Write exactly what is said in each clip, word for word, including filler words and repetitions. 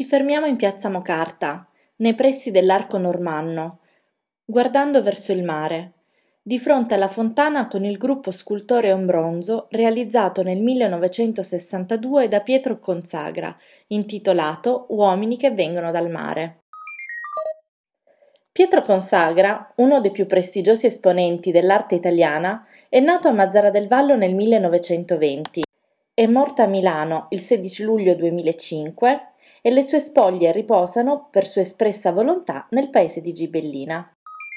fermiamo in piazza Mocarta, nei pressi dell'Arco Normanno, guardando verso il mare, di fronte alla fontana con il gruppo scultoreo in bronzo realizzato nel millenovecentosessantadue da Pietro Consagra, intitolato Uomini che vengono dal mare. Pietro Consagra, uno dei più prestigiosi esponenti dell'arte italiana, è nato a Mazara del Vallo nel millenovecentoventi. È morto a Milano il sedici luglio duemilacinque e le sue spoglie riposano, per sua espressa volontà, nel paese di Gibellina.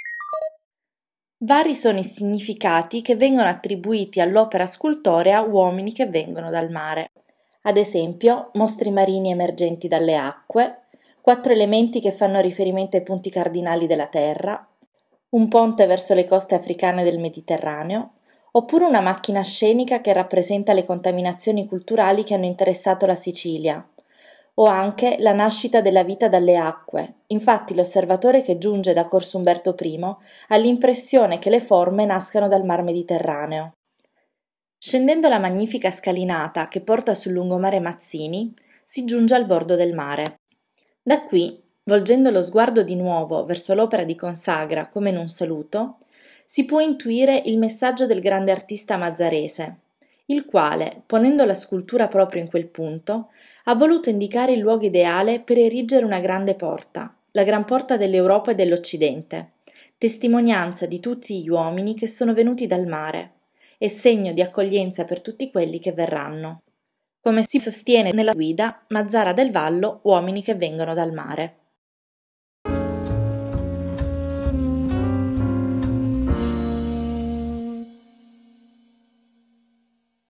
Vari sono i significati che vengono attribuiti all'opera scultorea Uomini che vengono dal mare. Ad esempio, mostri marini emergenti dalle acque, quattro elementi che fanno riferimento ai punti cardinali della Terra, un ponte verso le coste africane del Mediterraneo, oppure una macchina scenica che rappresenta le contaminazioni culturali che hanno interessato la Sicilia, o anche la nascita della vita dalle acque. Infatti l'osservatore che giunge da Corso Umberto primo ha l'impressione che le forme nascano dal mar Mediterraneo. Scendendo la magnifica scalinata che porta sul lungomare Mazzini, si giunge al bordo del mare. Da qui, volgendo lo sguardo di nuovo verso l'opera di Consagra come in un saluto, si può intuire il messaggio del grande artista mazzarese, il quale, ponendo la scultura proprio in quel punto, ha voluto indicare il luogo ideale per erigere una grande porta, la gran porta dell'Europa e dell'Occidente, testimonianza di tutti gli uomini che sono venuti dal mare, e segno di accoglienza per tutti quelli che verranno. Come si sostiene nella guida Mazara del Vallo, Uomini che vengono dal mare.